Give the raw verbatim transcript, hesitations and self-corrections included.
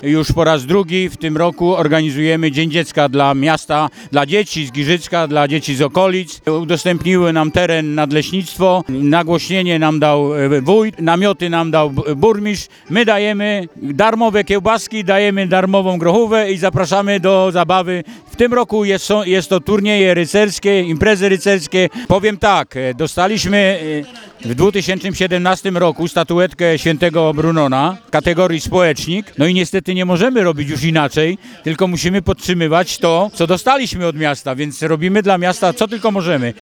Już po raz drugi w tym roku organizujemy Dzień Dziecka dla miasta, dla dzieci z Giżycka, dla dzieci z okolic. Udostępniły nam teren nadleśnictwo, nagłośnienie nam dał wójt, namioty nam dał burmistrz. My dajemy darmowe kiełbaski, dajemy darmową grochówę i zapraszamy do zabawy. W tym roku jest, są, jest to turnieje rycerskie, imprezy rycerskie. Powiem tak, dostaliśmy w dwa tysiące siedemnastym roku statuetkę świętego Brunona w kategorii społecznik. No i niestety nie możemy robić już inaczej, tylko musimy podtrzymywać to, co dostaliśmy od miasta, więc robimy dla miasta co tylko możemy.